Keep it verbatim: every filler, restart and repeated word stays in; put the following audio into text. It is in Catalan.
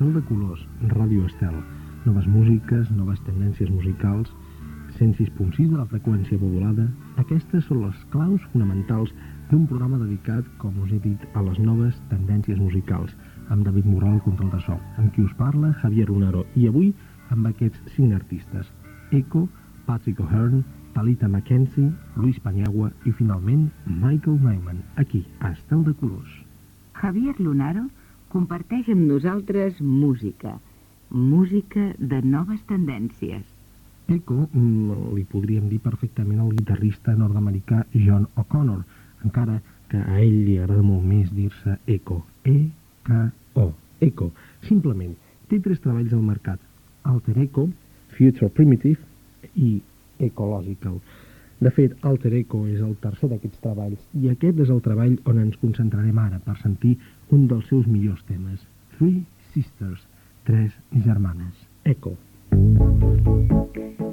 Estel de colors, Ràdio Estel. Noves músiques, noves tendències musicals, cent sis punt sis de la freqüència modulada. Aquestes són les claus fonamentals d'un programa dedicat, com us he dit, a les noves tendències musicals, amb David Morral al control de so, amb qui us parla, Javier Lunaro, i avui amb aquests cinc artistes: Echo, Patrick O'Hearn, Talita McKenzie, Luis Paniagua i, finalment, Michael Nyman, aquí, a Estel de colors. Javier Lunaro comparteix amb nosaltres música, música de noves tendències. Echo li podríem dir perfectament al guitarrista nord-americà John O'Connor, encara que a ell li agrada molt més dir-se Echo, E K O, Echo. Simplement, té tres treballs al mercat: Alter Echo, Future Primitive i Ecological. De fet, Alter Echo és el tercer d'aquests treballs, i aquest és el treball on ens concentrarem ara per sentir un dels seus millors temes, Three Sisters, tres germanes. Echo.